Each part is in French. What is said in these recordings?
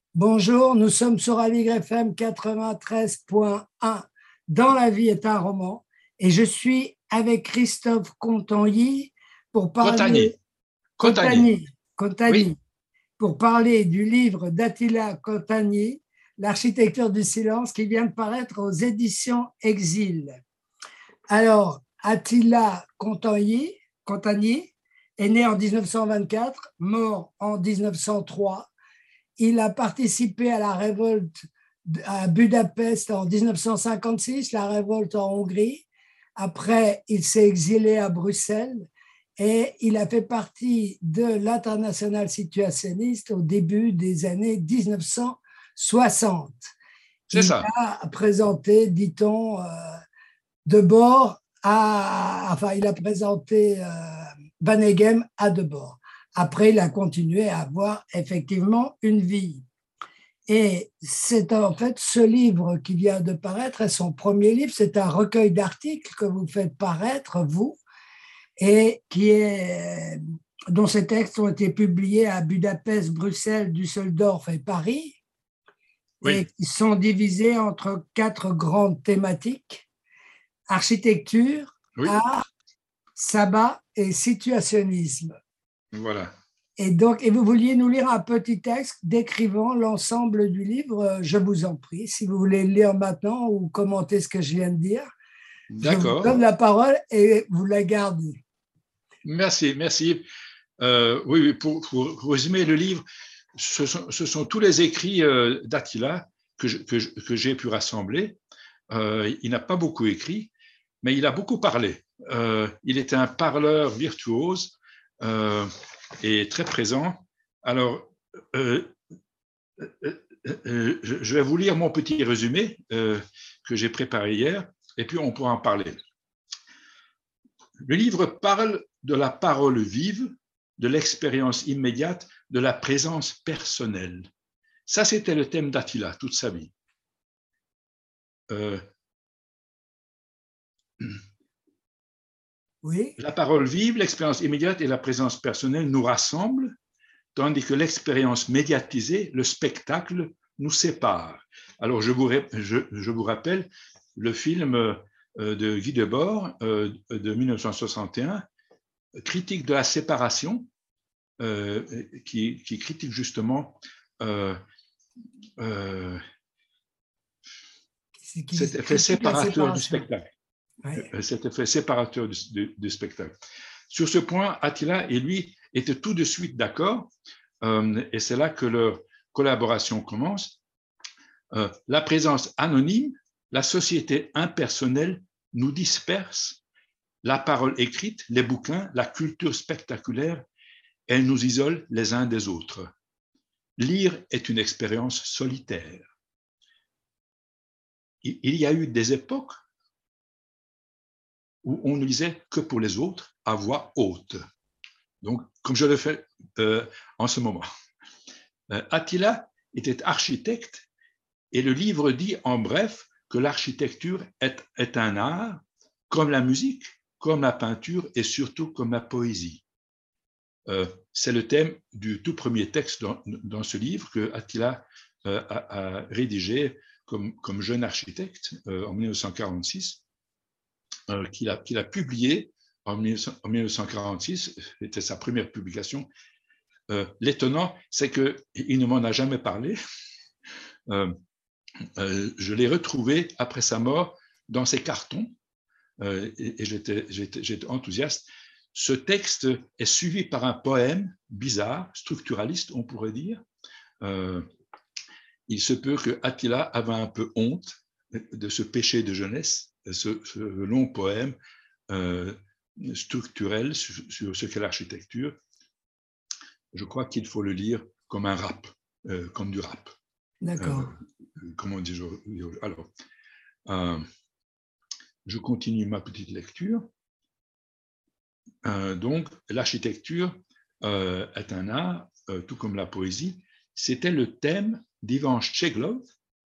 Bonjour, nous sommes sur Aligre FM 93.1 dans La vie est un roman et je suis avec Christophe Contanyi pour Contagny. parler Contagny. Contagny, Oui, Contagny, pour parler du livre d'Attila Contagny, L'architecture du silence, qui vient de paraître aux éditions Exil. Alors, Attila Contagny est né en 1924, mort en 1903. Il a participé à la révolte à Budapest en 1956, la révolte en Hongrie. Après, il s'est exilé à Bruxelles et il a fait partie de l'internationale situationniste au début des années 1960. c'est Il ça. a présenté, dit-on, Debord enfin, il a présenté Van Eghem à Debord. Après, il a continué à avoir effectivement une vie. Et c'est en fait ce livre qui vient de paraître, est son premier livre, c'est un recueil d'articles que vous faites paraître, vous, et dont ces textes ont été publiés à Budapest, Bruxelles, Düsseldorf et Paris, et Oui, qui sont divisés entre 4 grandes thématiques: architecture, oui, art, sabbat et situationnisme. voilà. Et vous vouliez nous lire un petit texte décrivant l'ensemble du livre, je vous en prie, si vous voulez le lire maintenant ou commenter ce que je viens de dire, je vous D'accord. donne la parole et vous la gardez. Merci, merci. Oui, oui, pour résumer le livre, ce sont tous les écrits d'Attila que j'ai pu rassembler. Il n'a pas beaucoup écrit, mais il a beaucoup parlé. Il était un parleur virtuose et très présent. Alors, euh, je vais vous lire mon petit résumé que j'ai préparé hier, et puis on pourra en parler. Le livre parle de la parole vive, de l'expérience immédiate, de la présence personnelle. Ça, c'était le thème d'Attila toute sa vie. Euh, Oui, la parole vive, l'expérience immédiate et la présence personnelle nous rassemblent, tandis que l'expérience médiatisée, le spectacle, nous sépare. Alors, je vous rappelle le film de Guy Debord de 1961, critique de la séparation, qui critique justement cet effet critique la séparateur du séparation. spectacle. Oui. Cet effet séparateur du spectacle. Sur ce point, Attila et lui étaient tout de suite d'accord, et c'est là que leur collaboration commence. La présence anonyme, la société impersonnelle nous disperse, la parole écrite, les bouquins, la culture spectaculaire, elle nous isole les uns des autres. Lire est une expérience solitaire. Il y a eu des époques où on ne lisait que pour les autres à voix haute. Donc, comme je le fais en ce moment. Attila était architecte et le livre dit en bref que l'architecture est un art comme la musique, comme la peinture et surtout comme la poésie. C'est le thème du tout premier texte dans ce livre que Attila a rédigé comme jeune architecte en 1946, qu'il a publié en 1946, c'était sa première publication. L'étonnant, c'est qu'il ne m'en a jamais parlé. Je l'ai retrouvé après sa mort dans ses cartons et j'étais enthousiaste. Ce texte est suivi par un poème bizarre, structuraliste, on pourrait dire. Il se peut que Attila avait un peu honte de ce péché de jeunesse, ce long poème structurel sur ce qu'est l'architecture. Je crois qu'il faut le lire comme un rap, comme du rap. D'accord. Comment on dit alors, je continue ma petite lecture. Donc, l'architecture est un art, tout comme la poésie. C'était le thème d'Ivan Tcheglov,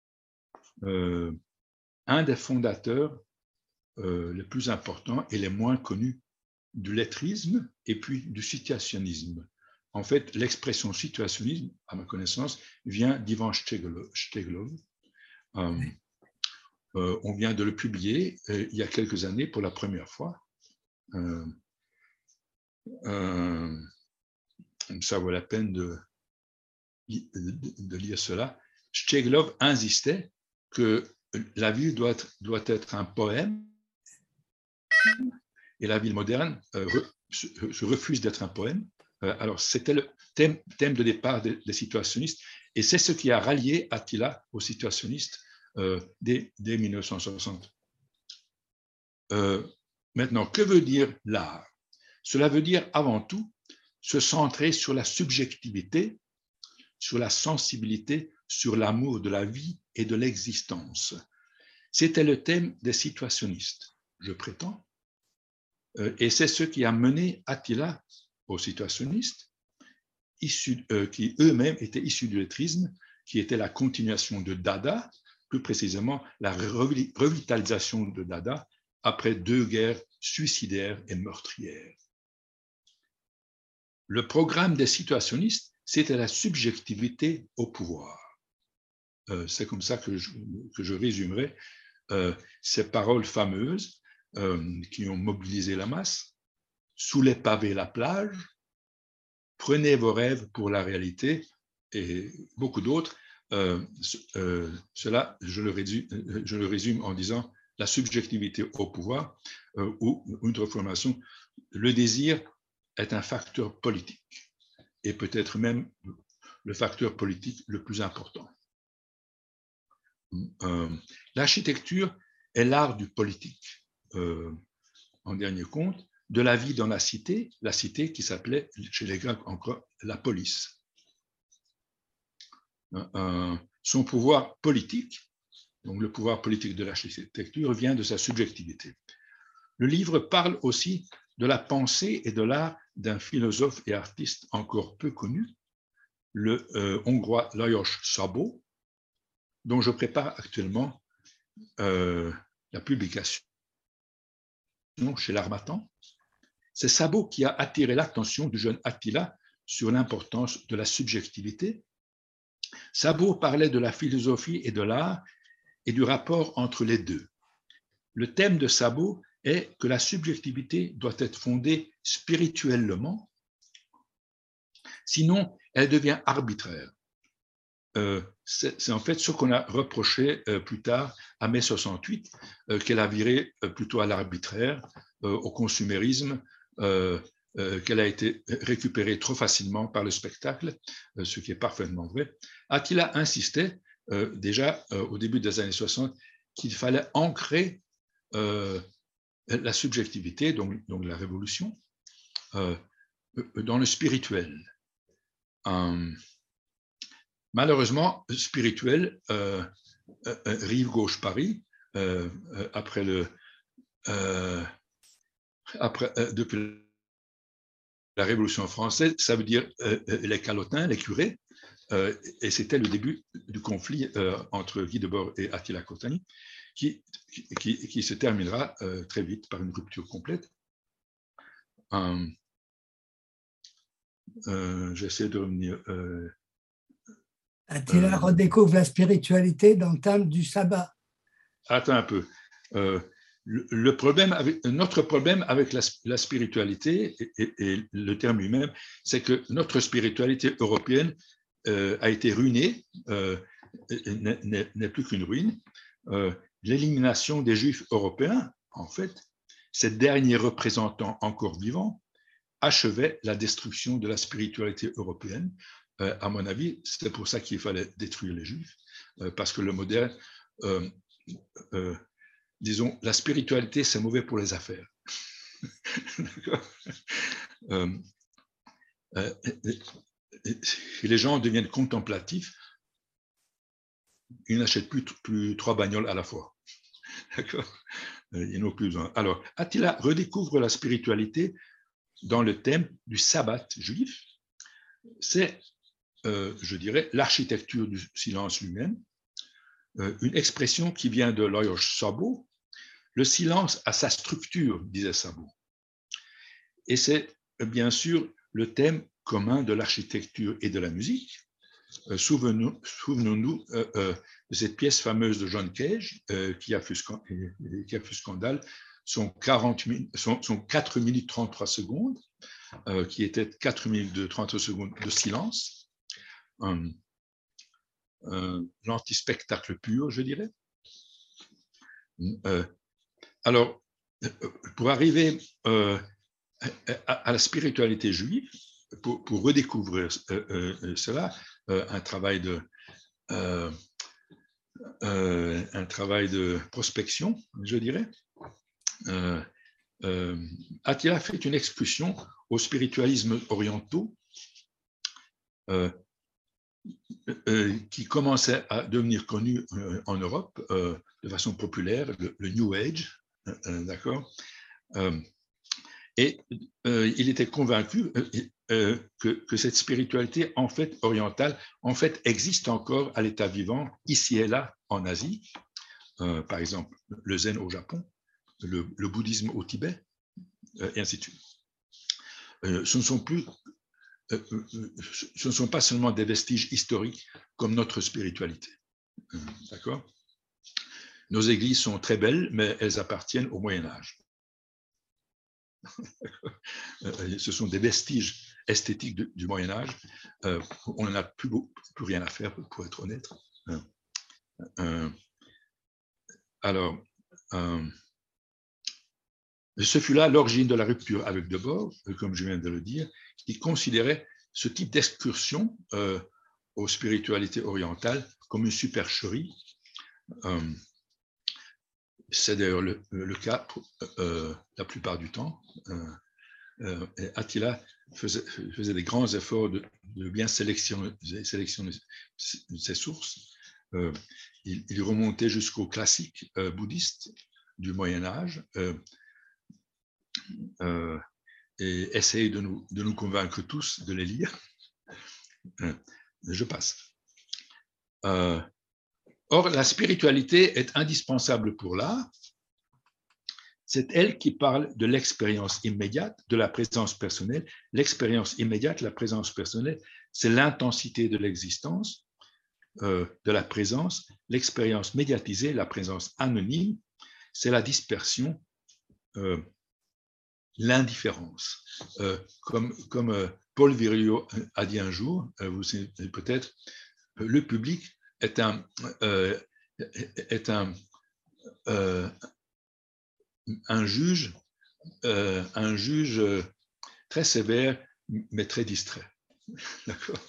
un des fondateurs les plus importants et les moins connus du lettrisme et puis du situationnisme en fait, l'expression situationnisme, à ma connaissance, vient d'Ivan Steglov. On vient de le publier il y a quelques années pour la première fois. Ça vaut la peine de lire cela. Steglov insistait que la ville doit être un poème et la ville moderne se refuse d'être un poème. Alors, c'était le thème de départ des situationnistes et c'est ce qui a rallié Attila aux situationnistes dès 1960. Maintenant, que veut dire l'art? Cela veut dire avant tout se centrer sur la subjectivité, sur la sensibilité, sur l'amour de la vie et de l'existence. C'était le thème des situationnistes, je prétends, et c'est ce qui a mené Attila aux situationnistes, qui eux-mêmes étaient issus du lettrisme, qui était la continuation de Dada, plus précisément la revitalisation de Dada après 2 guerres suicidaires et meurtrières. Le programme des situationnistes, c'était la subjectivité au pouvoir. C'est comme ça que je résumerai ces paroles fameuses qui ont mobilisé la masse. Sous les pavés, la plage, prenez vos rêves pour la réalité et beaucoup d'autres. Cela, je le résume en disant la subjectivité au pouvoir ou une reformation. Le désir est un facteur politique et peut-être même le facteur politique le plus important. L'architecture est l'art du politique, en dernier compte, de la vie dans la cité qui s'appelait chez les Grecs encore la police. Son pouvoir politique, donc le pouvoir politique de l'architecture, vient de sa subjectivité. Le livre parle aussi de la pensée et de l'art d'un philosophe et artiste encore peu connu, le hongrois Lajos Szabó, dont je prépare actuellement la publication chez l'Harmattan. C'est Szabó qui a attiré l'attention du jeune Attila sur l'importance de la subjectivité. Szabó parlait de la philosophie et de l'art et du rapport entre les deux. Le thème de Szabó est que la subjectivité doit être fondée spirituellement, sinon elle devient arbitraire. C'est en fait ce qu'on a reproché plus tard à mai 68, qu'elle a viré plutôt à l'arbitraire, au consumérisme, qu'elle a été récupérée trop facilement par le spectacle, ce qui est parfaitement vrai. Attila insistait déjà au début des années 60 qu'il fallait ancrer la subjectivité, donc la révolution, dans le spirituel. Malheureusement, spirituel, rive gauche Paris, depuis la Révolution française, ça veut dire les calotins, les curés, et c'était le début du conflit entre Guy Debord et Attila Cottagny, qui se terminera très vite par une rupture complète. J'essaie de revenir. Attila redécouvre la spiritualité dans le thème du sabbat. Attends un peu. Notre problème avec la spiritualité et le terme lui-même, c'est que notre spiritualité européenne a été ruinée, n'est plus qu'une ruine. L'élimination des Juifs européens, en fait, ces derniers représentants encore vivants, achevait la destruction de la spiritualité européenne. À mon avis, c'était pour ça qu'il fallait détruire les Juifs, parce que le moderne, disons, la spiritualité, c'est mauvais pour les affaires. Si les gens deviennent contemplatifs, ils n'achètent plus 3 bagnoles à la fois. D'accord ? Ils n'ont plus besoin. Alors, Attila redécouvre la spiritualité dans le thème du sabbat juif. C'est, je dirais, l'architecture du silence lui-même, une expression qui vient de Lajos Szabó. Le silence a sa structure, disait Szabó. Et c'est bien sûr le thème commun de l'architecture et de la musique. Souvenons-nous de cette pièce fameuse de John Cage qui a fait scandale, son 4 minutes 33 secondes, qui était 4 minutes 30 secondes de silence, l'anti-spectacle pur, je dirais. Alors, pour arriver à la spiritualité juive, pour redécouvrir cela, un travail de prospection, je dirais. Attila fait une excursion aux spiritualismes orientaux qui commençaient à devenir connus en Europe de façon populaire, le New Age, d'accord. Et il était convaincu que cette spiritualité en fait orientale en fait existe encore à l'état vivant ici et là en Asie, par exemple le zen au Japon, le bouddhisme au Tibet, et ainsi de suite. Ce ne sont pas seulement des vestiges historiques comme notre spiritualité, d'accord. Nos églises sont très belles, mais elles appartiennent au Moyen-Âge. Ce sont des vestiges esthétiques du Moyen-Âge. On n'en a plus rien à faire, pour être honnête. Alors, ce fut là l'origine de la rupture avec Debord, comme je viens de le dire, qui considérait ce type d'excursion aux spiritualités orientales comme une supercherie. C'est d'ailleurs le cas la plupart du temps. Attila faisait des grands efforts de bien sélectionner ses sources. Il remontait jusqu'aux classiques bouddhistes du Moyen-Âge et essayait de nous convaincre tous de les lire. Je passe. Or, la spiritualité est indispensable pour l'art. C'est elle qui parle de l'expérience immédiate, de la présence personnelle. L'expérience immédiate, la présence personnelle, c'est l'intensité de l'existence, de la présence. L'expérience médiatisée, la présence anonyme, c'est la dispersion, l'indifférence. Comme Paul Virilio a dit un jour, vous savez peut-être, le public est un juge très sévère, mais très distrait. D'accord.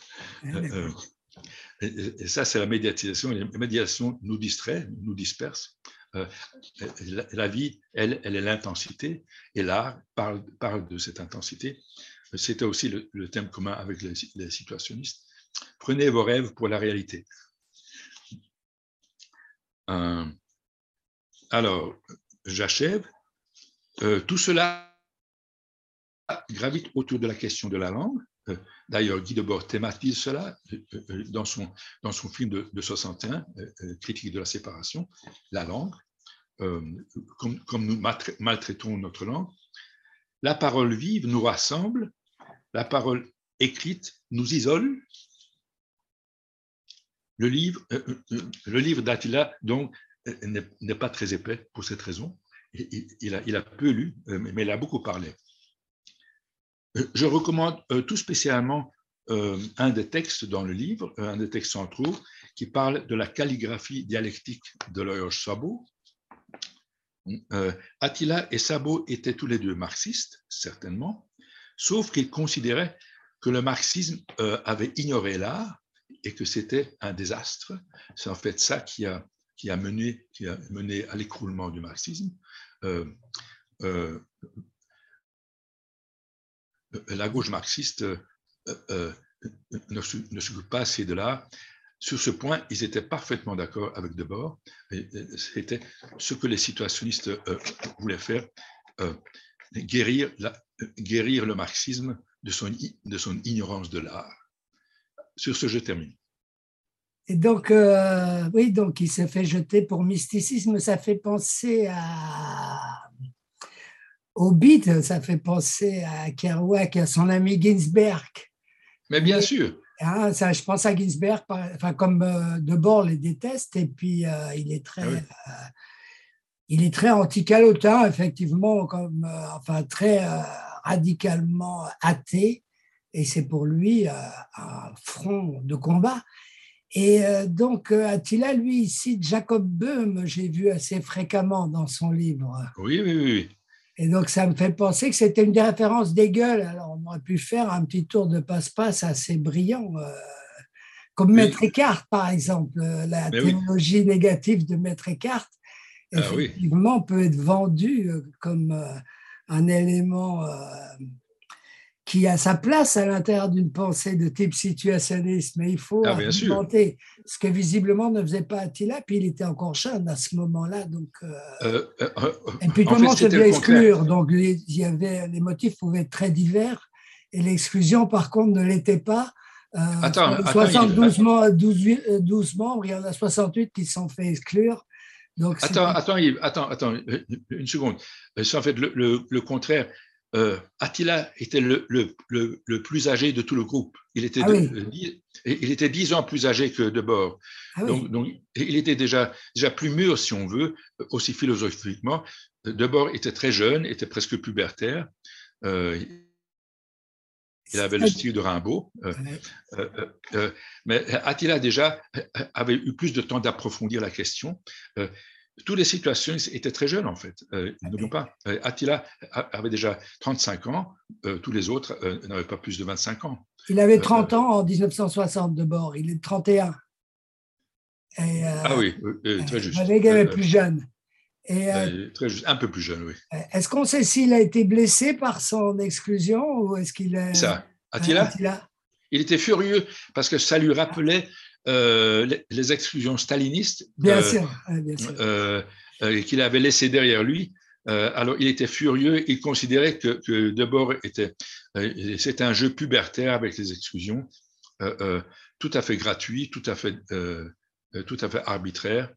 Et ça, c'est la médiatisation. La médiation nous distrait, nous disperse. La vie, elle est l'intensité, et l'art parle de cette intensité. C'était aussi le thème commun avec les situationnistes. Prenez vos rêves pour la réalité. Alors, j'achève. Tout cela gravite autour de la question de la langue. D'ailleurs, Guy Debord thématise cela dans son film de 61, Critique de la séparation, la langue, comme nous maltraitons notre langue. La parole vive nous rassemble, la parole écrite nous isole. Le livre d'Attila, donc, n'est pas très épais pour cette raison. Il a peu lu, mais il a beaucoup parlé. Je recommande tout spécialement un des textes dans le livre, un des textes centraux, qui parle de la calligraphie dialectique de Lajos Szabó. Attila et Szabó étaient tous les deux marxistes, certainement, sauf qu'ils considéraient que le marxisme avait ignoré l'art et que c'était un désastre. C'est en fait ça qui a mené à l'écroulement du marxisme. La gauche marxiste ne s'occupe pas assez de l'art. Sur ce point, ils étaient parfaitement d'accord avec Debord. C'était ce que les situationnistes voulaient faire, guérir le marxisme de son ignorance de l'art. Sur ce, je termine. Et donc, oui, donc il s'est fait jeter pour mysticisme. Ça fait penser au beat, ça fait penser à Kerouac, à son ami Ginsberg. Mais bien sûr. Hein, ça, je pense à Ginsberg, enfin, comme Debord les déteste, et puis Ah oui. il est très anti-calotin, effectivement, comme, enfin, très radicalement athée, et c'est pour lui un front de combat. Et donc, Attila, lui, il cite Jacob Böhm, j'ai vu assez fréquemment dans son livre. Oui, oui, oui, oui. Et donc, ça me fait penser que c'était une des références d'Hegel. Alors, on aurait pu faire un petit tour de passe-passe assez brillant, comme Oui, Maître Eckhart, par exemple. La mais oui. théologie négative de Maître Eckhart, Ah oui. effectivement, peut être vendue comme un élément qui a sa place à l'intérieur d'une pensée de type situationniste, mais il faut Ah bien sûr. argumenter, ce que visiblement ne faisait pas Attila, puis il était encore jeune à ce moment-là, donc Euh, euh, euh, et puis tout en le fait, monde se c'était le devait contraire. exclure, donc les motifs pouvaient être très divers, et l'exclusion par contre ne l'était pas. Sur les Attends, 72 12 membres, il y en a 68 qui se sont fait exclure. Donc Yves, attends, une seconde. C'est en fait le contraire. Attila était le plus âgé de tout le groupe. ah oui, Il était 10 ans plus âgé que Debord. ah oui. Donc, il était déjà plus mûr, si on veut, aussi philosophiquement. Debord était très jeune, était presque pubertaire. Euh, il avait le style de Rimbaud. Euh, euh, mais Attila déjà avait eu plus de temps d'approfondir la question. Tous les situations étaient très jeunes en fait. N'oublions pas, Attila avait déjà 35 ans, tous les autres n'avaient pas plus de 25 ans. Il avait 30 ans en 1960 de bord, il est de 31. Et Ah oui, très juste. Valégue est plus jeune. Et Très juste. Un peu plus jeune, oui. est-ce qu'on sait s'il a été blessé par son exclusion ou est-ce qu'il est Ça, Attila, Attila? il était furieux parce que ça lui rappelait les exclusions stalinistes Bien sûr, bien sûr. qu'il avait laissées derrière lui. Alors, il était furieux. Il considérait que Debord c'était un jeu pubertaire avec les exclusions, tout à fait gratuit, tout à fait arbitraire.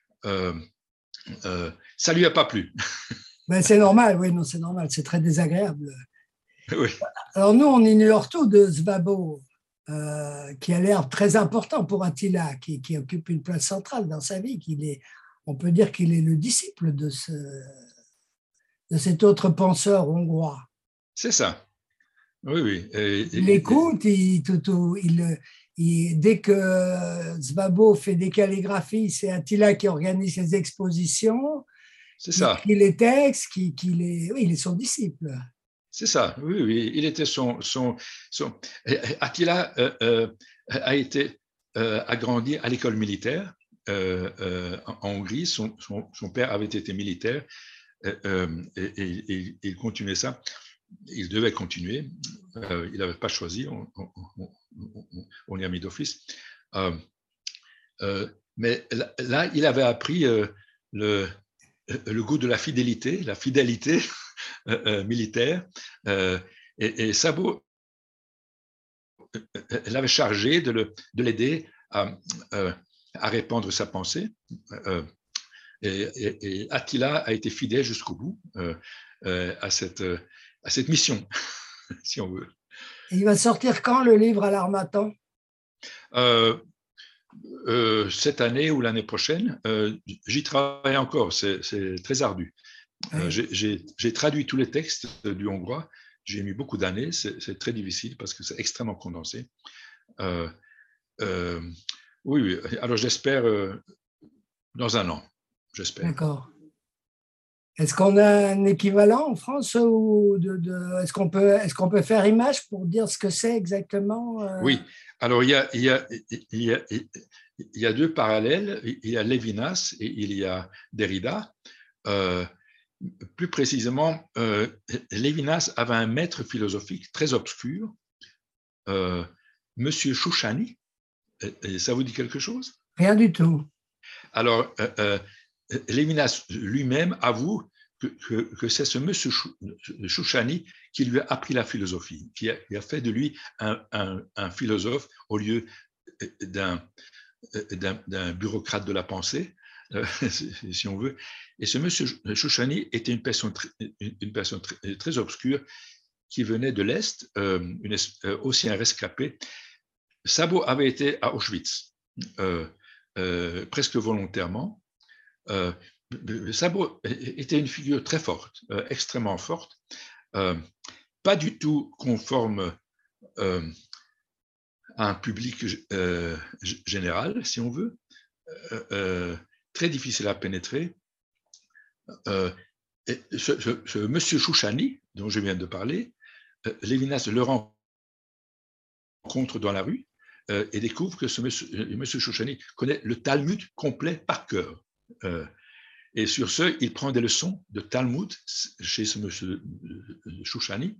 Ça lui a pas plu. Ben, c'est normal, oui, non, c'est normal, c'est très désagréable. Oui. Alors nous, on ignore tout de Svabo, qui a l'air très important pour Attila, qui occupe une place centrale dans sa vie, on peut dire qu'il est le disciple de cet autre penseur hongrois. C'est ça. Oui, oui. Il l'écoute, dès que Svabo fait des calligraphies, c'est Attila qui organise les expositions, c'est qui ça. écrit les textes, oui, il est son disciple. C'est ça. Oui, oui. Il était Attila a grandi à l'école militaire en Hongrie. Son père avait été militaire et il continuait ça. Il devait continuer. Il n'avait pas choisi. On l'y a mis d'office. Mais là, il avait appris le goût de la fidélité militaire. Et Sabot l'avait chargé de l'aider à répandre sa pensée. Et Attila a été fidèle jusqu'au bout à cette mission, si on veut. Et il va sortir quand le livre à l'Harmattan? Cette année ou l'année prochaine, j'y travaille encore, c'est très ardu. J'ai traduit tous les textes du hongrois, j'ai mis beaucoup d'années, c'est très difficile parce que c'est extrêmement condensé. Oui, alors j'espère dans un an, j'espère. D'accord. Est-ce qu'on a un équivalent en France ou est-ce qu'on peut faire image pour dire ce que c'est exactement Oui, alors il y a deux parallèles, il y a Lévinas et il y a Derrida. Plus précisément, Lévinas avait un maître philosophique très obscur, Monsieur Chouchani. Et ça vous dit quelque chose? Rien du tout. Alors, Lévinas lui-même avoue que c'est ce monsieur Chouchani qui lui a appris la philosophie, qui a fait de lui un philosophe au lieu d'un bureaucrate de la pensée, si on veut. Et ce monsieur Chouchani était une personne très obscure qui venait de l'Est, aussi un rescapé. Szabó avait été à Auschwitz, presque volontairement. Szabó était une figure très forte, extrêmement forte, pas du tout conforme à un public général, si on veut, très difficile à pénétrer. Ce monsieur Chouchani, dont je viens de parler, Lévinas le rencontre dans la rue et découvre que ce monsieur Chouchani connaît le Talmud complet par cœur. Et sur ce, il prend des leçons de Talmud chez ce monsieur Chouchani.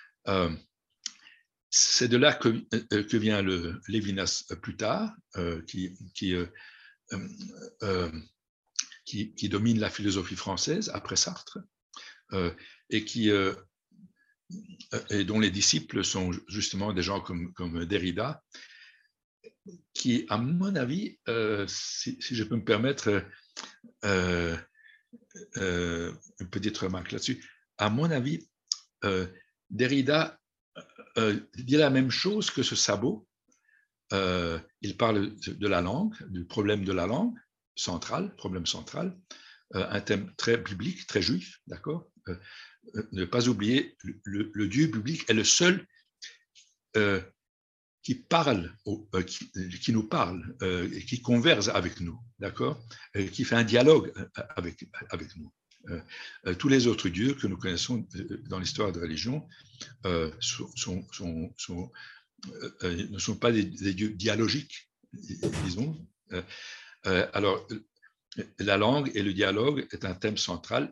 C'est de là que vient le Lévinas plus tard, qui domine la philosophie française après Sartre, et dont les disciples sont justement des gens comme Derrida, qui, à mon avis, si je peux me permettre une petite remarque là-dessus, à mon avis, Derrida dit la même chose que ce Szabó. Il parle de la langue, du problème de la langue problème central, un thème très biblique, très juif, d'accord. Ne pas oublier, le Dieu biblique est le seul qui parle, qui nous parle, qui converse avec nous, d'accord, qui fait un dialogue avec nous. Tous les autres dieux que nous connaissons dans l'histoire de religion ne sont pas des dieux dialogiques, disons. Alors, la langue et le dialogue est un thème central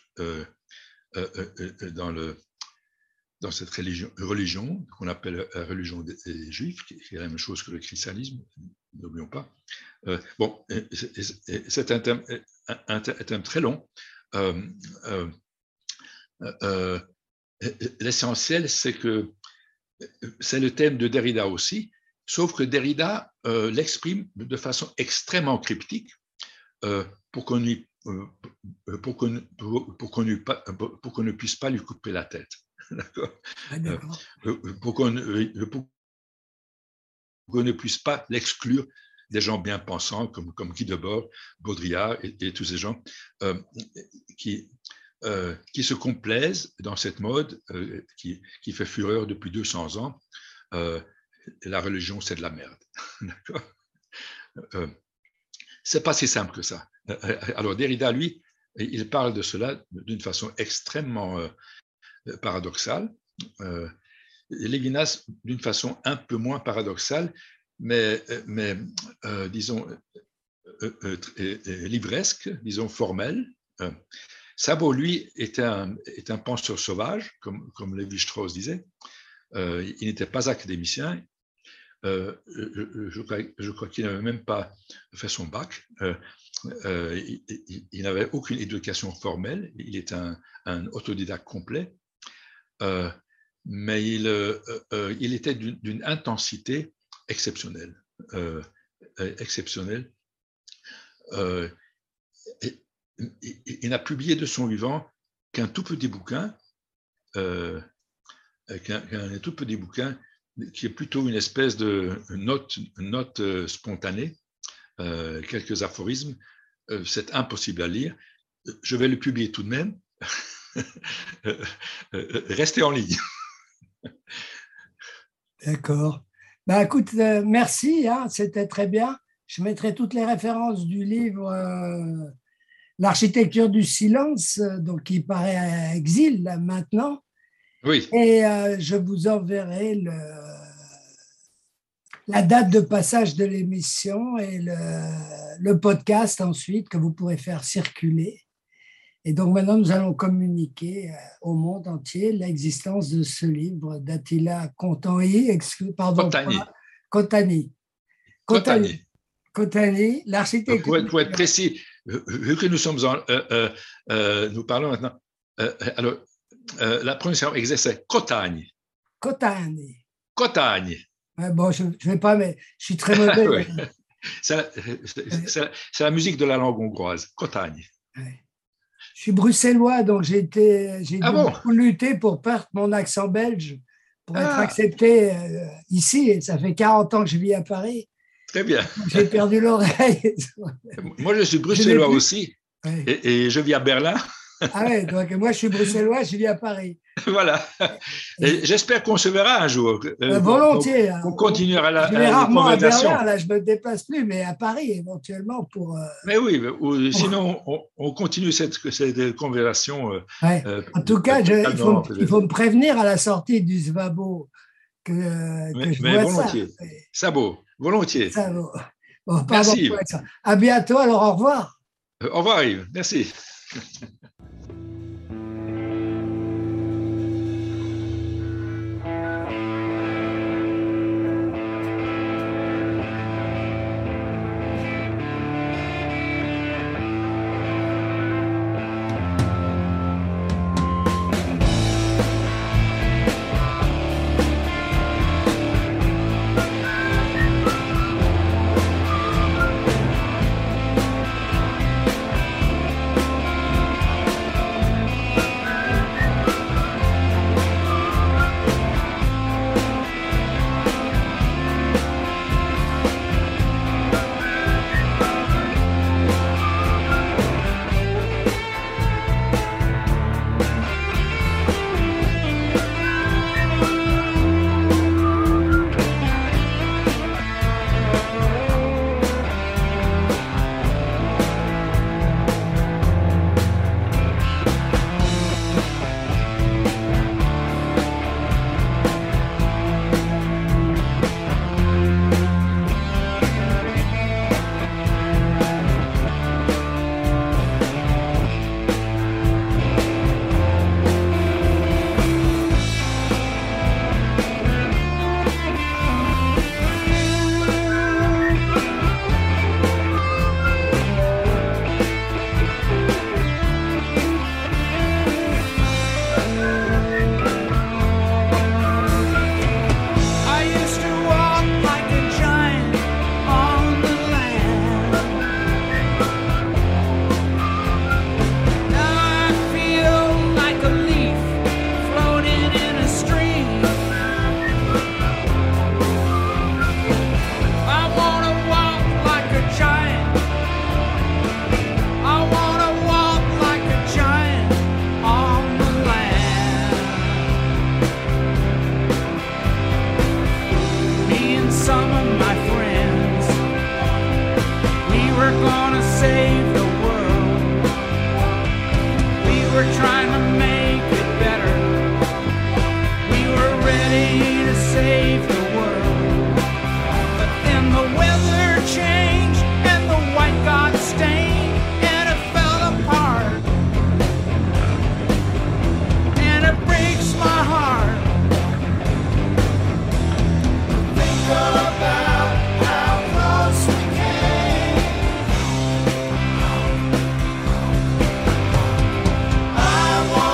dans cette religion qu'on appelle la religion des Juifs, qui est la même chose que le christianisme, n'oublions pas. Bon, c'est un thème très long. L'essentiel, c'est que c'est le thème de Derrida aussi, sauf que Derrida l'exprime de façon extrêmement cryptique pour qu'on ne puisse pas lui couper la tête. D'accord. Pour qu'on ne puisse pas l'exclure des gens bien pensants comme Guy Debord, Baudrillard et tous ces gens qui se complaisent dans cette mode qui fait fureur depuis 200 ans. La religion, c'est de la merde. D'accord. C'est pas si simple que ça. Alors Derrida, lui, il parle de cela d'une façon extrêmement paradoxale. Lévinas d'une façon un peu moins paradoxale, mais disons livresque, disons formelle. Szabó, lui, est un penseur sauvage, comme Lévi-Strauss disait. Il n'était pas académicien. Je crois qu'il n'avait même pas fait son bac. Il n'avait aucune éducation formelle. Il est un autodidacte complet. Mais il était d'une intensité exceptionnelle. Il n'a publié de son vivant qu'un tout petit bouquin, qui est plutôt une espèce de note spontanée, quelques aphorismes. C'est impossible à lire. Je vais le publier tout de même. Restez en ligne. D'accord. Bah, écoute, merci, hein, c'était très bien. Je mettrai toutes les références du livre L'architecture du silence, donc qui paraît à Exil là, maintenant. Oui. Et je vous enverrai la date de passage de l'émission et le podcast ensuite que vous pourrez faire circuler. Et donc maintenant, nous allons communiquer au monde entier l'existence de ce livre d'Attila Kontani, l'architecture. Pour être précis, vu que nous sommes nous parlons maintenant, alors la prononciation exacte c'est Kotani. Bon, je ne vais pas, mais je suis très mauvais. Oui. C'est la musique de la langue hongroise, Kotani. Ouais. Je suis bruxellois, donc j'ai Ah dû bon? beaucoup lutter pour perdre mon accent belge, pour être Ah, accepté ici. Et ça fait 40 ans que je vis à Paris. très bien. J'ai perdu l'oreille. Moi, je suis Je n'ai bruxellois plus. aussi Ouais. et je vis à Berlin. Ah ouais, donc moi je suis bruxellois, je vis à Paris. Voilà. Et Et, j'espère qu'on se verra un jour, volontiers. qu'on continuera Je vais la rarement à conversation. Berlin, là je me déplace plus, mais à Paris éventuellement Mais oui, pour- sinon, on continue cette conversation ouais. En tout cas, totalement. il faut me prévenir à la sortie du Svabo que je Mais vois ça. volontiers. Sabo, volontiers. Ça vaut. Bon, pardon Merci. pour ça. À bientôt, alors au revoir. Au revoir, Yves. Merci. I want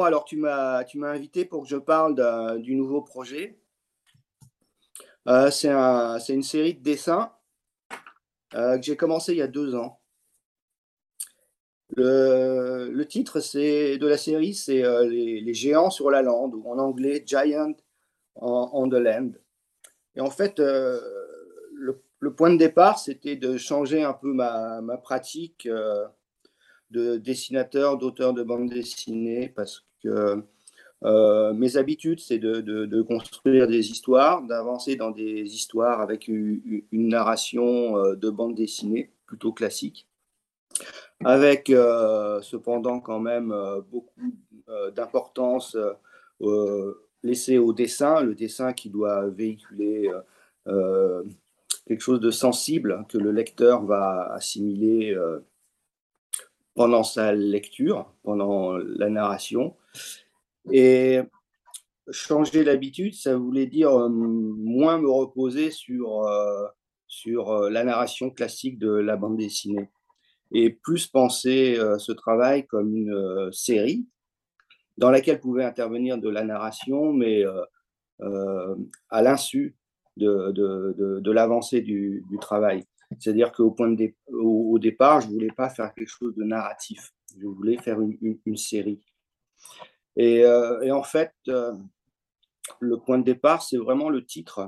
alors tu m'as invité pour que je parle du nouveau projet. C'est une série de dessins que j'ai commencé il y a 2 ans. Le titre de la série, c'est les géants sur la lande, ou en anglais Giant on the Land. Et en fait, le point de départ, c'était de changer un peu ma pratique de dessinateur, d'auteur de bande dessinée, parce que mes habitudes, c'est de construire des histoires, d'avancer dans des histoires avec une narration de bande dessinée plutôt classique, avec cependant quand même beaucoup d'importance laissée au dessin, le dessin qui doit véhiculer quelque chose de sensible que le lecteur va assimiler pendant sa lecture, pendant la narration. Et changer l'habitude, ça voulait dire moins me reposer sur la narration classique de la bande dessinée et plus penser ce travail comme une série dans laquelle pouvait intervenir de la narration, mais à l'insu de l'avancée du travail. C'est-à-dire au départ, je ne voulais pas faire quelque chose de narratif, je voulais faire une série. Et en fait, le point de départ, c'est vraiment le titre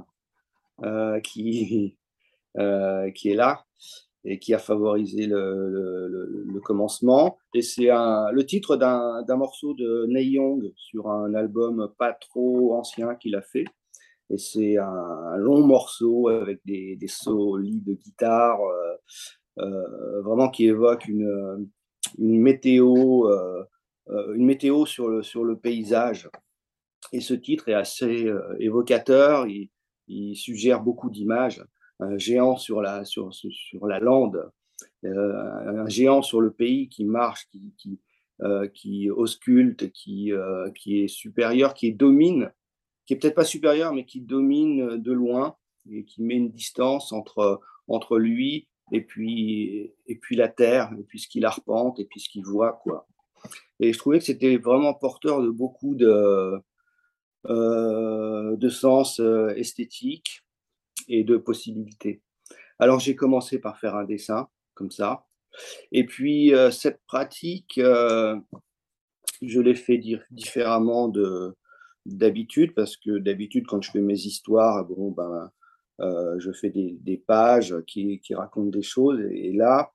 qui est là et qui a favorisé le commencement. Et c'est le titre d'un morceau de Neil Young sur un album pas trop ancien qu'il a fait. Et c'est un long morceau avec des solis de guitare, vraiment qui évoque une météo sur le paysage. Et ce titre est assez évocateur, il suggère beaucoup d'images. Un géant sur la lande, un géant sur le pays qui marche, qui ausculte, qui est supérieur, qui domine, qui est peut-être pas supérieur, mais qui domine de loin et qui met une distance entre lui et puis la terre, et puis ce qu'il arpente, et puis ce qu'il voit, quoi. Et je trouvais que c'était vraiment porteur de beaucoup de sens esthétique et de possibilités. Alors j'ai commencé par faire un dessin comme ça, et puis cette pratique, je l'ai fait différemment d'habitude, parce que d'habitude quand je fais mes histoires, bon ben je fais des pages qui racontent des choses, et là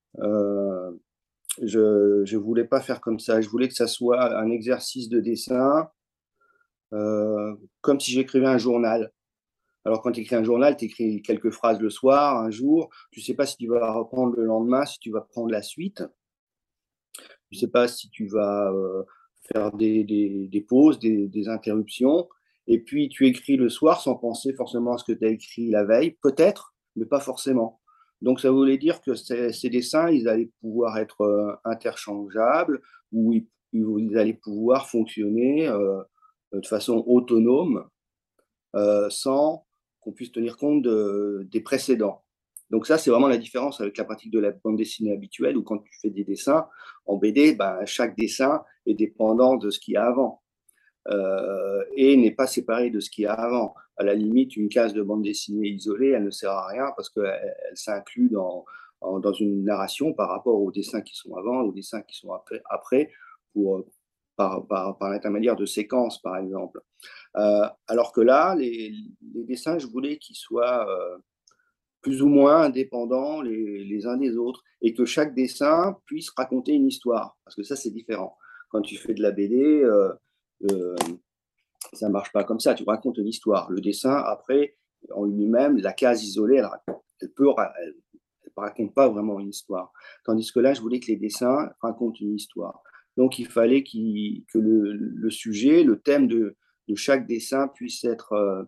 je voulais pas faire comme ça. Je voulais que ça soit un exercice de dessin comme si j'écrivais un journal. Alors, quand tu écris un journal, tu écris quelques phrases le soir, un jour. Tu ne sais pas si tu vas reprendre le lendemain, si tu vas prendre la suite. Tu ne sais pas si tu vas faire des pauses, des interruptions. Et puis, tu écris le soir sans penser forcément à ce que tu as écrit la veille. Peut-être, mais pas forcément. Donc, ça voulait dire que ces dessins, ils allaient pouvoir être interchangeables, ou ils allaient pouvoir fonctionner de façon autonome, sans qu'on puisse tenir compte des précédents. Donc ça, c'est vraiment la différence avec la pratique de la bande dessinée habituelle, où quand tu fais des dessins en BD, ben, chaque dessin est dépendant de ce qu'il y a avant et n'est pas séparé de ce qu'il y a avant. À la limite, une case de bande dessinée isolée, elle ne sert à rien parce qu'elle s'inclut dans une narration par rapport aux dessins qui sont avant, aux dessins qui sont après par l'intermédiaire de séquences, par exemple. Alors que là, les dessins, je voulais qu'ils soient plus ou moins indépendants les uns des autres, et que chaque dessin puisse raconter une histoire, parce que ça, c'est différent. Quand tu fais de la BD, ça ne marche pas comme ça, tu racontes une histoire. Le dessin, après, en lui-même, la case isolée, elle ne raconte pas vraiment une histoire. Tandis que là, je voulais que les dessins racontent une histoire. Donc, il fallait que le sujet, le thème de chaque dessin puisse être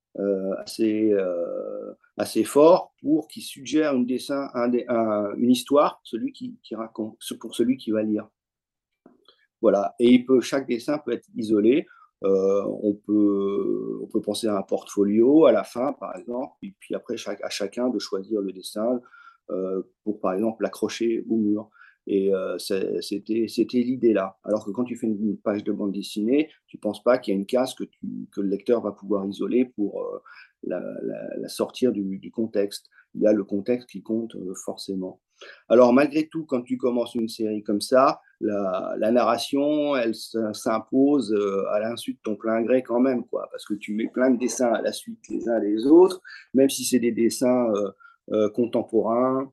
assez fort pour qu'il suggère une histoire pour celui qui va lire. Voilà. Et chaque dessin peut être isolé. On peut penser à un portfolio à la fin, par exemple, et puis après à chacun de choisir le dessin pour, par exemple, l'accrocher au mur. Et c'était l'idée là. Alors que quand tu fais une page de bande dessinée, tu ne penses pas qu'il y a une case que le lecteur va pouvoir isoler pour la sortir du contexte. Il y a le contexte qui compte forcément. Alors malgré tout, quand tu commences une série comme ça, la narration, elle s'impose à l'insu de ton plein gré quand même, quoi, parce que tu mets plein de dessins à la suite les uns les autres, même si c'est des dessins contemporains.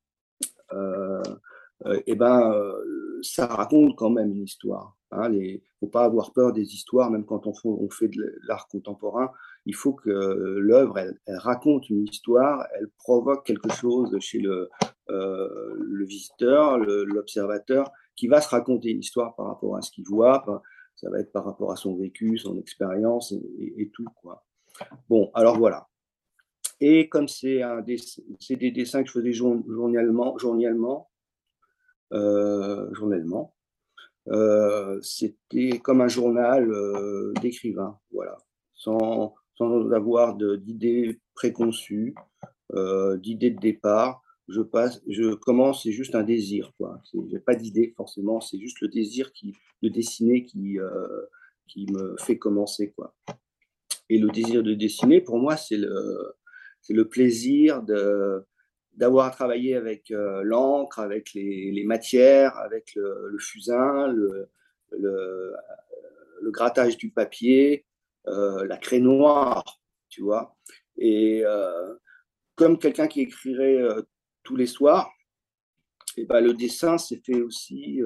Ça raconte quand même une histoire. Hein. Il ne faut pas avoir peur des histoires, même quand on fait de l'art contemporain. Il faut que l'œuvre, elle raconte une histoire, elle provoque quelque chose chez le visiteur, l'observateur, qui va se raconter une histoire par rapport à ce qu'il voit. Ça va être par rapport à son vécu, son expérience et tout, quoi. Bon, alors voilà. Et comme c'est des dessins que je faisais journalièrement, c'était comme un journal d'écrivain, voilà, sans avoir d'idées préconçues, d'idées de départ. Je commence, c'est juste un désir, quoi. J'ai pas d'idée forcément, c'est juste le désir de dessiner qui me fait commencer, quoi. Et le désir de dessiner, pour moi, c'est le plaisir d'avoir à travailler avec l'encre, avec les matières, avec le fusain, le, le grattage du papier, la craie noire, tu vois. Et comme quelqu'un qui écrirait tous les soirs, et ben, le dessin, c'est fait aussi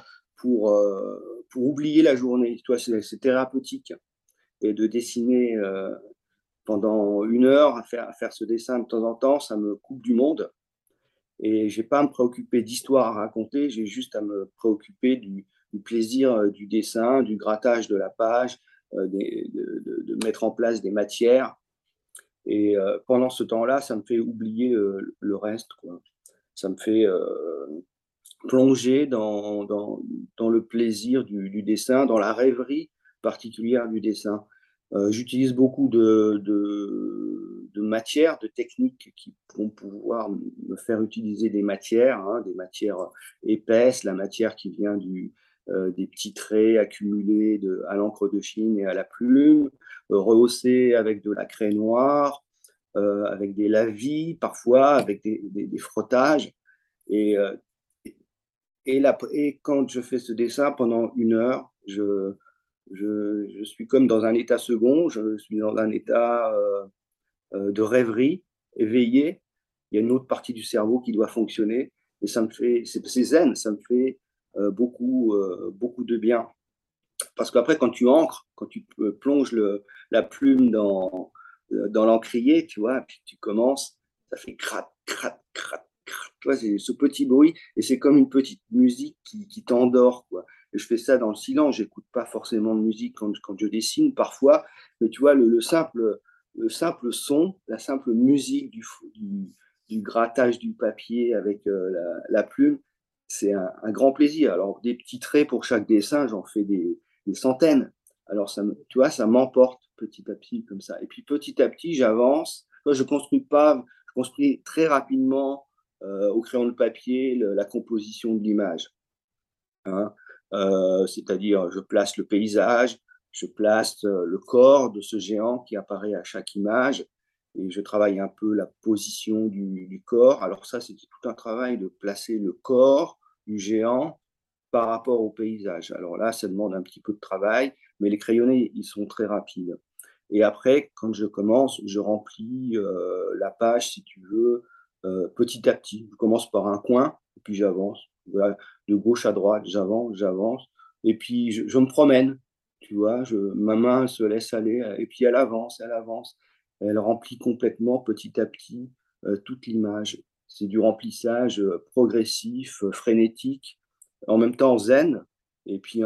pour oublier la journée. Tu vois, c'est thérapeutique. Et de dessiner pendant 1 heure à faire ce dessin de temps en temps, ça me coupe du monde. Et je n'ai pas à me préoccuper d'histoire à raconter, j'ai juste à me préoccuper du plaisir du dessin, du grattage de la page, de mettre en place des matières. Et pendant ce temps-là, ça me fait oublier le reste, quoi. Ça me fait plonger dans le plaisir du dessin, dans la rêverie particulière du dessin. J'utilise beaucoup de matières, de techniques qui vont pouvoir me faire utiliser des matières, hein, des matières épaisses, la matière qui vient des petits traits accumulés à l'encre de Chine et à la plume, rehaussés avec de la craie noire, avec des lavis parfois, avec des frottages. Et, et quand je fais ce dessin pendant 1 heure, je suis comme dans un état second, je suis dans un état de rêverie, éveillé. Il y a une autre partie du cerveau qui doit fonctionner. Et c'est zen, ça me fait beaucoup de bien. Parce qu'après, quand tu encres, quand tu plonges la plume dans l'encrier, tu vois, puis tu commences, ça fait crat, crat, crat, crat. Tu vois, c'est ce petit bruit, et c'est comme une petite musique qui t'endort, quoi. Et je fais ça dans le silence, j'écoute pas forcément de musique quand je dessine parfois, mais tu vois, le simple son, la simple musique du grattage du papier avec la plume, c'est un grand plaisir. Alors, des petits traits pour chaque dessin, j'en fais des centaines. Alors, tu vois, ça m'emporte petit à petit comme ça. Et puis, petit à petit, j'avance. Je construis très rapidement au crayon de papier la composition de l'image. Hein. C'est-à-dire, je place le paysage, je place le corps de ce géant qui apparaît à chaque image, et je travaille un peu la position du corps. Alors ça, c'est tout un travail de placer le corps du géant par rapport au paysage. Alors là, ça demande un petit peu de travail, mais les crayonnés, ils sont très rapides. Et après, quand je commence, je remplis la page, si tu veux, petit à petit. Je commence par un coin, et puis j'avance. Voilà, de gauche à droite, j'avance. Et puis, je me promène, tu vois, ma main se laisse aller, et puis elle avance, elle avance. Elle remplit complètement, petit à petit, toute l'image. C'est du remplissage progressif, frénétique, en même temps zen, et puis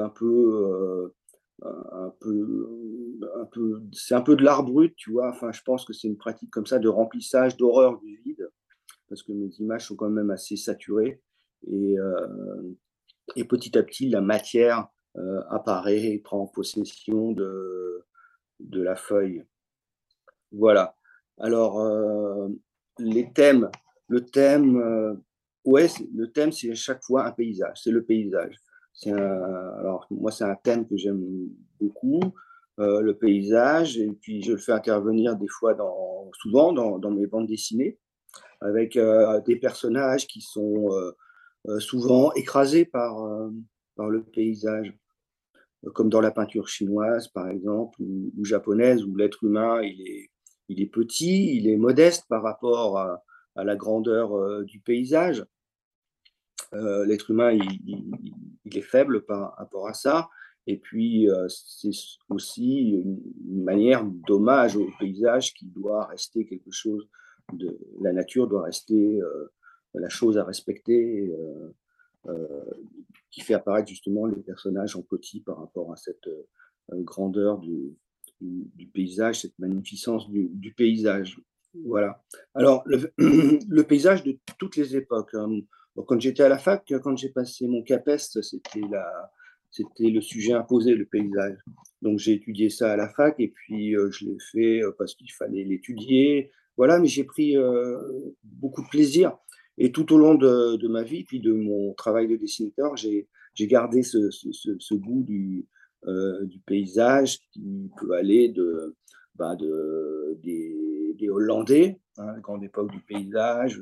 c'est un peu de l'art brut, tu vois. Enfin, je pense que c'est une pratique comme ça de remplissage, d'horreur du vide, parce que mes images sont quand même assez saturées. Et, et petit à petit, la matière apparaît et prend possession de la feuille. Voilà. Alors, les thèmes, le thème, Ouais, le thème, c'est à chaque fois un paysage. C'est le paysage. Alors, moi, c'est un thème que j'aime beaucoup, le paysage. Et puis, je le fais intervenir des fois, souvent dans mes bandes dessinées, avec des personnages qui sont souvent écrasés par le paysage, comme dans la peinture chinoise, par exemple, ou japonaise, où l'être humain, il est petit, il est modeste par rapport à la grandeur du paysage. L'être humain, il est faible par rapport à ça. Et puis, c'est aussi une manière d'hommage au paysage qui doit rester quelque chose la nature doit rester la chose à respecter, qui fait apparaître justement les personnages en petit par rapport à cette grandeur du paysage, cette magnificence du paysage. Voilà. Alors, le paysage de toutes les époques, hein. Donc, quand j'étais à la fac, quand j'ai passé mon CAPES, c'était le sujet imposé, le paysage. Donc, j'ai étudié ça à la fac et puis je l'ai fait parce qu'il fallait l'étudier. Voilà, mais j'ai pris beaucoup de plaisir. Et tout au long de ma vie, puis de mon travail de dessinateur, j'ai gardé ce goût du paysage qui peut aller des Hollandais, hein, la grande époque du paysage,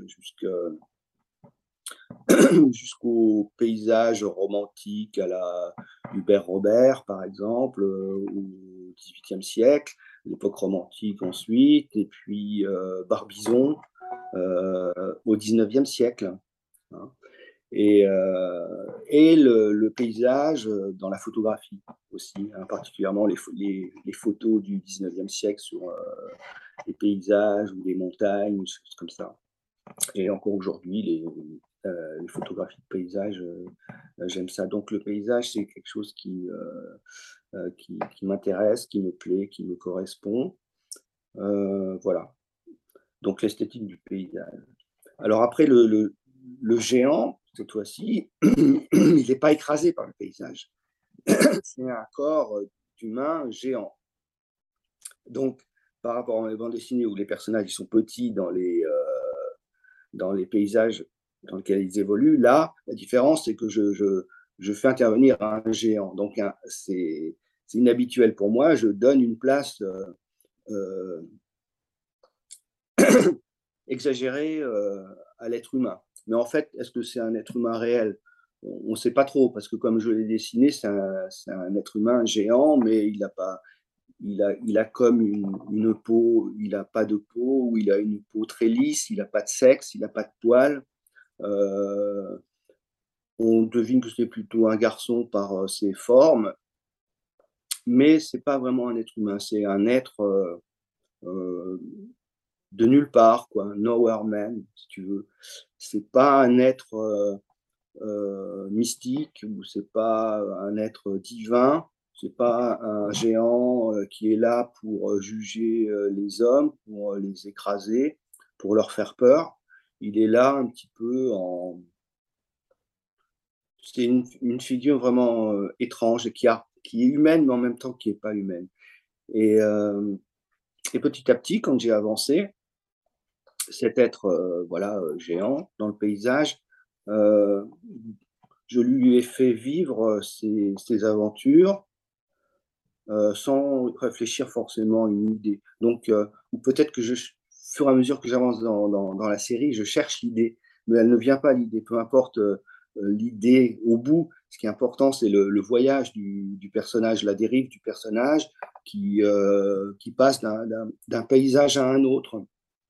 jusqu'au paysage romantique à la Hubert Robert, par exemple, au XVIIIe siècle, l'époque romantique ensuite, et puis Barbizon au XIXe siècle. Hein. Et le paysage dans la photographie aussi, hein, particulièrement les photos du XIXe siècle sur les paysages ou les montagnes, des choses comme ça. Et encore aujourd'hui, les photographies de paysage, j'aime ça. Donc le paysage, c'est quelque chose qui m'intéresse, qui me plaît, qui me correspond. Voilà. Donc l'esthétique du paysage. Alors après, le géant, cette fois-ci, il n'est pas écrasé par le paysage. C'est un corps d'humain géant. Donc, par rapport à mes bandes dessinées où les personnages ils sont petits dans les paysages dans lesquels ils évoluent, là, la différence, c'est que je fais intervenir un géant. Donc, c'est inhabituel pour moi. Je donne une place exagérée à l'être humain. Mais en fait, est-ce que c'est un être humain réel? On ne sait pas trop, parce que comme je l'ai dessiné, c'est un être humain géant, mais il a comme une peau, il n'a pas de peau, ou il a une peau très lisse, il n'a pas de sexe, il n'a pas de poils. On devine que c'est plutôt un garçon par ses formes, mais c'est pas vraiment un être humain, c'est un être de nulle part, quoi, un nowhere man, si tu veux. C'est pas un être mystique, ou c'est pas un être divin, c'est pas un géant qui est là pour juger les hommes, pour les écraser, pour leur faire peur. Il est là un petit peu en... C'est une figure vraiment étrange, qui est humaine, mais en même temps qui n'est pas humaine. Et petit à petit, quand j'ai avancé, cet être géant dans le paysage, je lui ai fait vivre ses aventures sans réfléchir forcément à une idée. Donc, ou peut-être que au fur et à mesure que j'avance dans la série, je cherche l'idée, mais elle ne vient pas, l'idée, peu importe l'idée au bout. Ce qui est important, c'est le voyage du personnage, la dérive du personnage qui passe d'un paysage à un autre.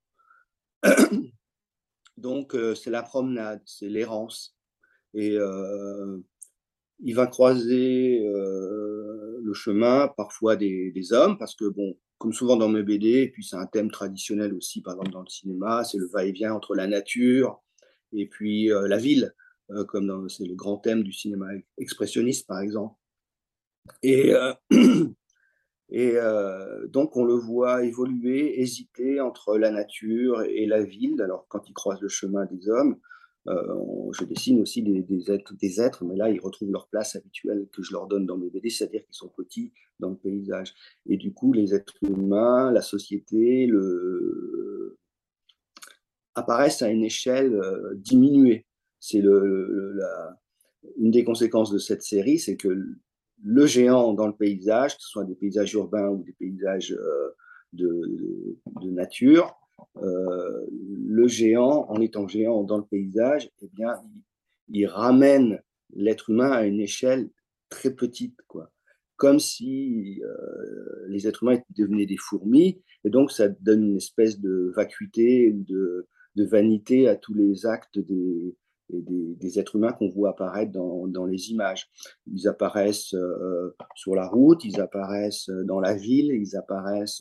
Donc, c'est la promenade, c'est l'errance. Et il va croiser le chemin parfois des hommes, parce que, bon, comme souvent dans mes BD, et puis c'est un thème traditionnel aussi, par exemple dans le cinéma, c'est le va-et-vient entre la nature et puis la ville, comme c'est le grand thème du cinéma expressionniste, par exemple. Et, donc, on le voit évoluer, hésiter entre la nature et la ville. Alors, quand il croise le chemin des hommes, je dessine aussi des êtres, mais là, ils retrouvent leur place habituelle que je leur donne dans mes BD, c'est-à-dire qu'ils sont petits dans le paysage. Et du coup, les êtres humains, la société, apparaissent à une échelle diminuée. une des conséquences de cette série, c'est que le géant dans le paysage, que ce soit des paysages urbains ou des paysages de nature, le géant, en étant géant dans le paysage, eh bien, il ramène l'être humain à une échelle très petite, quoi. Comme si les êtres humains devenaient des fourmis, et donc ça donne une espèce de vacuité ou de vanité à tous les actes des êtres humains qu'on voit apparaître dans les images. Ils apparaissent sur la route, ils apparaissent dans la ville, ils apparaissent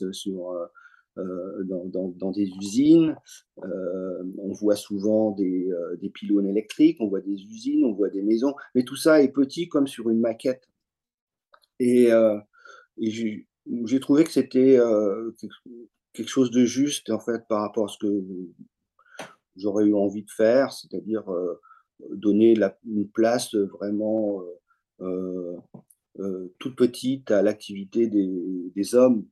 dans des usines. On voit souvent des pylônes électriques, on voit des usines, on voit des maisons, mais tout ça est petit comme sur une maquette. Et j'ai trouvé que c'était quelque chose de juste en fait par rapport à ce que j'aurais eu envie de faire, c'est-à-dire donner une place vraiment toute petite à l'activité des hommes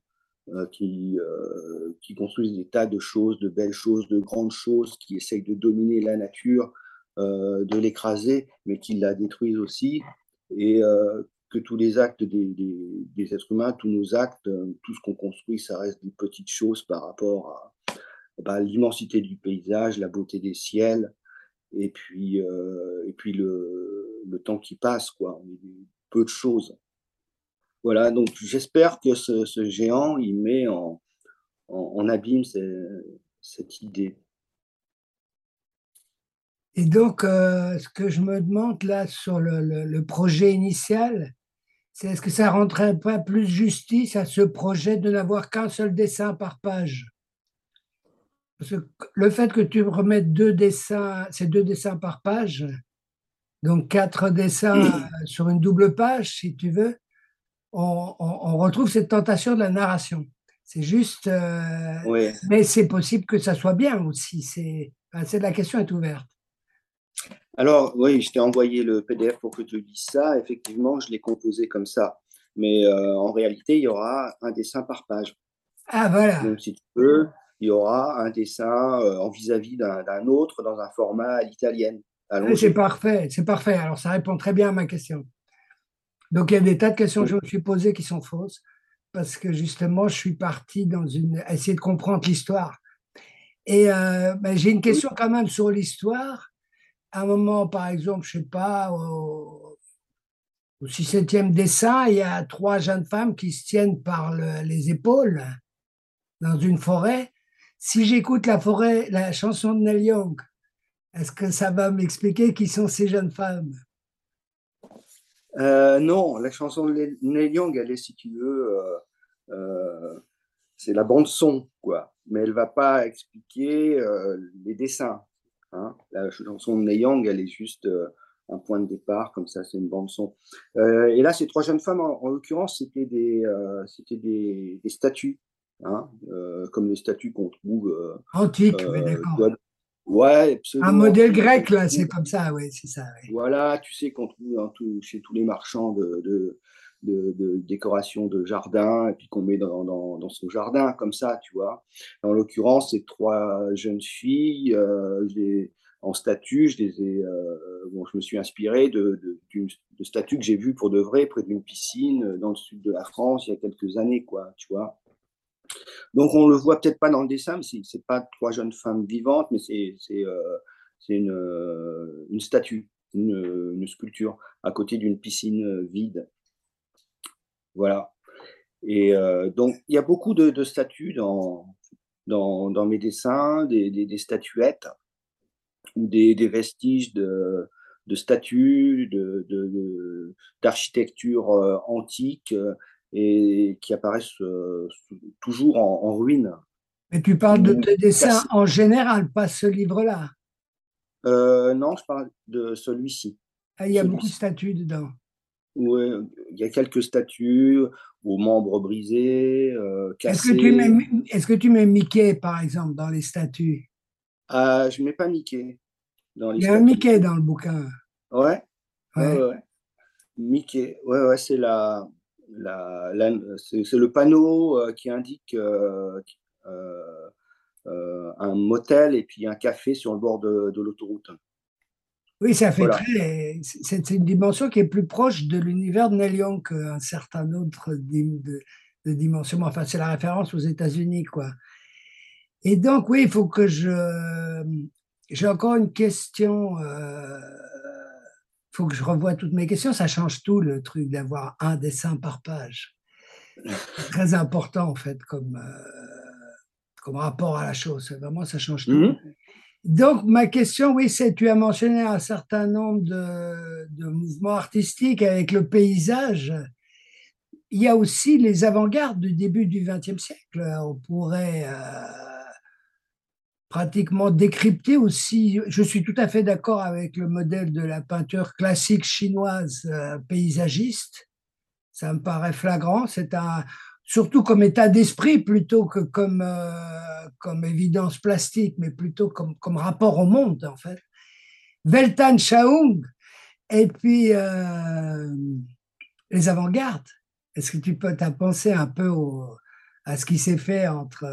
qui construisent des tas de choses, de belles choses, de grandes choses, qui essayent de dominer la nature, de l'écraser, mais qui la détruisent aussi. Et que tous les actes des êtres humains, tous nos actes, tout ce qu'on construit, ça reste des petites choses par rapport à l'immensité du paysage, la beauté des ciels, et puis le temps qui passe, quoi. Peu de choses. Voilà, donc j'espère que ce géant, il met en abîme cette idée. Et donc, ce que je me demande là sur le projet initial, c'est est-ce que ça rendrait pas plus justice à ce projet de n'avoir qu'un seul dessin par page? Parce que le fait que tu remettes deux dessins, ces deux dessins par page, donc quatre dessins sur une double page, si tu veux, on retrouve cette tentation de la narration. C'est juste, Ouais. mais c'est possible que ça soit bien aussi. La question est ouverte. Alors, oui, je t'ai envoyé le PDF pour que tu lises ça. Effectivement, je l'ai composé comme ça. Mais en réalité, il y aura un dessin par page. Ah, voilà. Donc, si tu veux, il y aura un dessin en vis-à-vis d'un autre dans un format à l'italienne, C'est allongé. parfait, c'est parfait. Alors, ça répond très bien à ma question. Donc, il y a des tas de questions que je me suis posées qui sont fausses parce que justement, je suis parti essayer de comprendre l'histoire. Et j'ai une Oui. question quand même sur l'histoire. À un moment, par exemple, je sais pas, au 6e dessin, il y a trois jeunes femmes qui se tiennent par les épaules dans une forêt. Si j'écoute la chanson de Neil Young, est-ce que ça va m'expliquer qui sont ces jeunes femmes? Non, la chanson de Neil Young, elle est, si tu veux, c'est la bande son, quoi. Mais elle va pas expliquer les dessins. Hein. La chanson de Neil Young, elle est juste un point de départ, comme ça, c'est une bande son. Et là, ces trois jeunes femmes, en l'occurrence, c'était des statues, hein, comme les statues qu'on trouve. Antique, oui, d'accord. Ouais, Un pseudo modèle antique. grec, là, c'est comme ça, oui, c'est ça. Oui. Voilà, tu sais qu'on trouve chez tous les marchands de décoration de jardin et puis qu'on met dans son jardin comme ça, tu vois. En l'occurrence, ces trois jeunes filles, en statue, je me suis inspiré de statues que j'ai vues pour de vrai près d'une piscine dans le sud de la France il y a quelques années, quoi, tu vois. Donc on le voit peut-être pas dans le dessin, mais c'est pas trois jeunes femmes vivantes, mais c'est une statue, une sculpture à côté d'une piscine vide. Voilà. Et donc il y a beaucoup de statues dans mes dessins, des statuettes ou des vestiges de statues, d'architecture antique et qui apparaissent toujours en ruine. Mais tu parles de Ou tes dessins cassées. en général, pas ce livre-là. Non, je parle de celui-ci. Ah, il y a beaucoup de Celui-ci. statues dedans. Où, il y a quelques statues aux membres brisés, Est-ce que tu mets, cassés. est-ce que tu mets Mickey, par exemple, dans les statues? Ah, je ne mets pas Mickey dans les Il y a un statues. Mickey dans le bouquin. Ouais, ouais, Ouais. ouais, ouais. Mickey, ouais, ouais, c'est c'est le panneau qui indique un motel et puis un café sur le bord de l'autoroute. Oui, ça fait Voilà. c'est une dimension qui est plus proche de l'univers de Neil Young qu'un certain autre de dimension. Enfin, c'est la référence aux États-Unis, quoi. Et donc, oui, il faut que j'ai encore une question. Il faut que je revoie toutes mes questions. Ça change tout, le truc d'avoir un dessin par page. C'est très important, en fait, comme rapport à la chose. Vraiment, ça change tout. Mhm. Donc, ma question, oui, c'est, tu as mentionné un certain nombre de mouvements artistiques avec le paysage. Il y a aussi les avant-gardes du début du XXe siècle. On pourrait pratiquement décrypter aussi. Je suis tout à fait d'accord avec le modèle de la peinture classique chinoise paysagiste. Ça me paraît flagrant. C'est surtout comme état d'esprit plutôt que comme évidence plastique, mais plutôt comme rapport au monde, en fait. Weltan Shaung, et puis les avant-gardes. Est-ce que tu peux t'as pensé un peu à ce qui s'est fait entre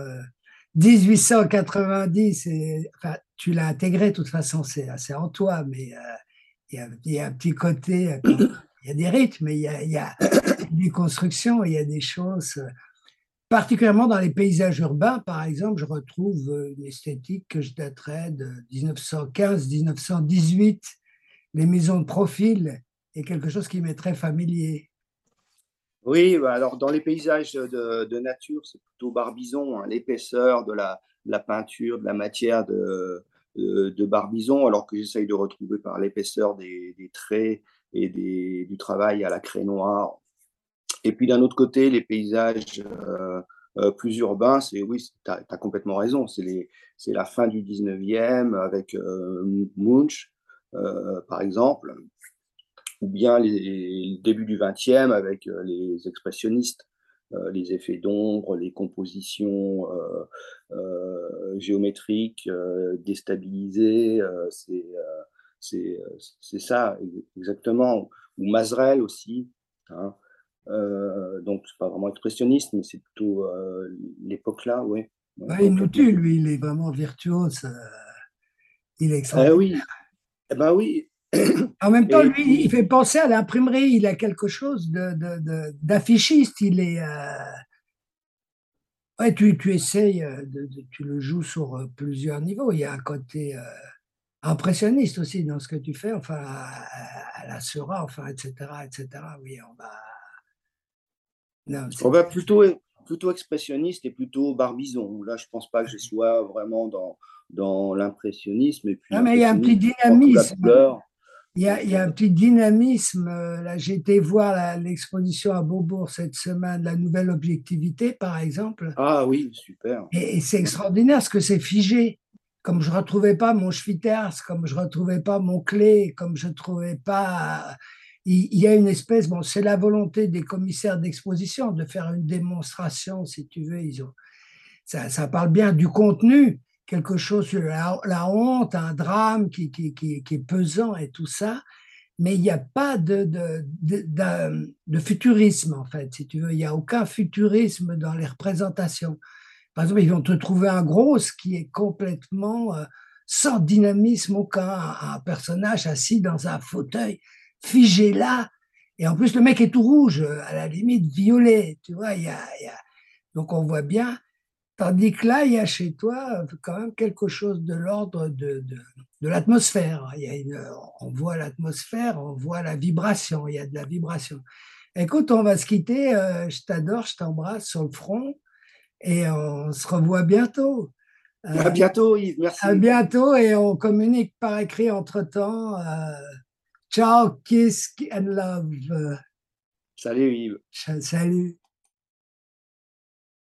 1890 et enfin, tu l'as intégré de toute façon, c'est en toi, mais il y a un petit côté quand même. Il y a des rythmes, il y a des constructions, il y a des choses. Particulièrement dans les paysages urbains, par exemple, je retrouve une esthétique que je daterais de 1915-1918. Les maisons de profil est quelque chose qui m'est très familier. Oui, bah alors dans les paysages de nature, c'est plutôt Barbizon, hein, l'épaisseur de la peinture, de la matière de Barbizon, alors que j'essaye de retrouver par l'épaisseur des traits et du travail à la craie noire. Et puis d'un autre côté, les paysages plus urbains, c'est oui, tu as complètement raison, c'est la fin du 19e avec Munch, par exemple, ou bien le début du 20e avec les expressionnistes, les effets d'ombre, les compositions géométriques déstabilisées, c'est ça exactement. Ou Mazrel aussi, hein. Donc c'est pas vraiment expressionniste, mais c'est plutôt l'époque là, oui, ouais, Ouais, il nous complètement. tue, lui, il est vraiment virtuose, il est extraordinaire. Oui, eh ben oui. En même temps, Et lui, il puis fait penser à l'imprimerie, il a quelque chose d'affichiste, il est... ouais, tu essayes, tu le joues sur plusieurs niveaux, il y a un côté impressionniste aussi dans ce que tu fais, enfin, à la Seurat, enfin, etc., etc. Oui, on va... Non, on va plutôt expressionniste et plutôt Barbizon. Là, je pense pas que je sois vraiment dans l'impressionnisme. Et puis non, mais il y a un petit l'impressionnisme, c'est avant tout la dynamisme. couleur. Il Donc, y a un petit dynamisme. Là, j'ai été voir l'exposition à Beaubourg cette semaine, la nouvelle objectivité, par exemple. ah oui, super. Et c'est extraordinaire parce que c'est figé. Comme je ne retrouvais pas mon Schwitters, comme je ne retrouvais pas mon Klee, comme je ne trouvais pas. Il y a une espèce, bon, c'est la volonté des commissaires d'exposition de faire une démonstration, si tu veux. Ça parle bien du contenu, quelque chose sur la honte, un drame qui est pesant et tout ça, mais il n'y a pas de futurisme, en fait, si tu veux. Il n'y a aucun futurisme dans les représentations. Par exemple, ils vont te trouver un gros qui est complètement sans dynamisme aucun, un personnage assis dans un fauteuil, figé là. Et en plus, le mec est tout rouge, à la limite violet, tu vois. Donc, on voit bien. Tandis que là, il y a chez toi quand même quelque chose de l'ordre de l'atmosphère. On voit l'atmosphère, on voit la vibration, il y a de la vibration. Écoute, on va se quitter. Je t'adore, je t'embrasse sur le front et on se revoit bientôt. À Euh, bientôt, Yves. à Merci. bientôt et on communique par écrit entre-temps. Ciao, kiss and love. Salut, Yves. Salut.